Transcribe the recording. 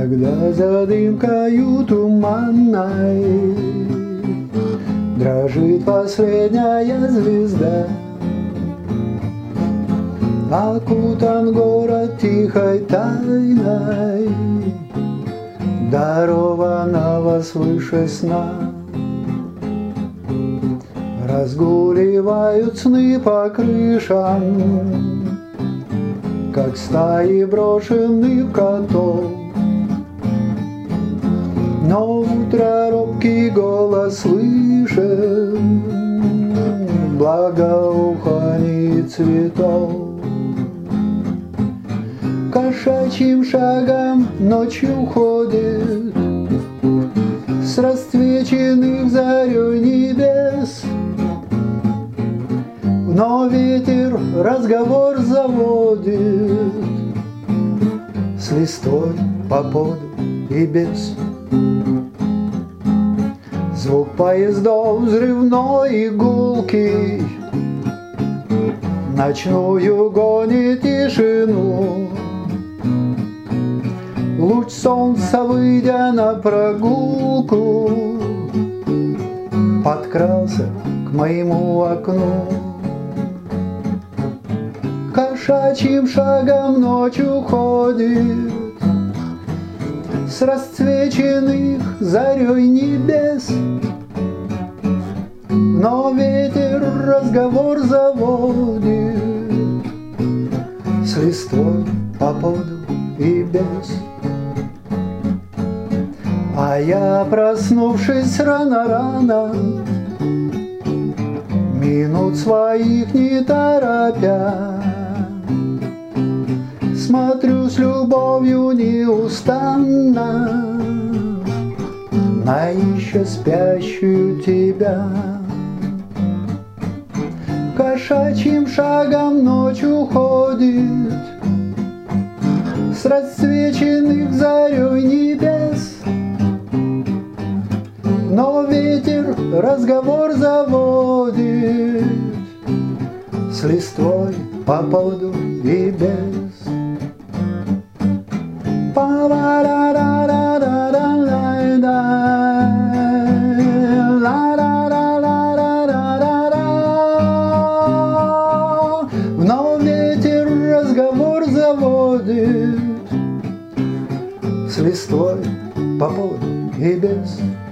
Когда за дымкою туманной дрожит последняя звезда, окутан город тихой тайной, дарованного свыше сна. Разгуливают сны по крышам, как стаи брошенных котов. Но утро робкий голос слышит, благоухание цветов. Кошачьим шагом ночью ходит с расцвеченных зарей небес, но ветер разговор заводит с листвой по поду и без. Звук поездов взрывной и гулкий ночную гонит тишину. Луч солнца, выйдя на прогулку, подкрался к моему окну. Кошачьим шагом ночью ходит с расцвеченных зарей небес, но ветер разговор заводит с листвой по поду и без. А я, проснувшись рано-рано, минут своих не торопя, смотрю с любовью неустанно на еще спящую тебя. Кошачьим шагом ночью ходит с расцвеченных зарей небес, но ветер разговор заводит с листвой по поду и без. Но ветер разговор заводит с листвой по поду и без.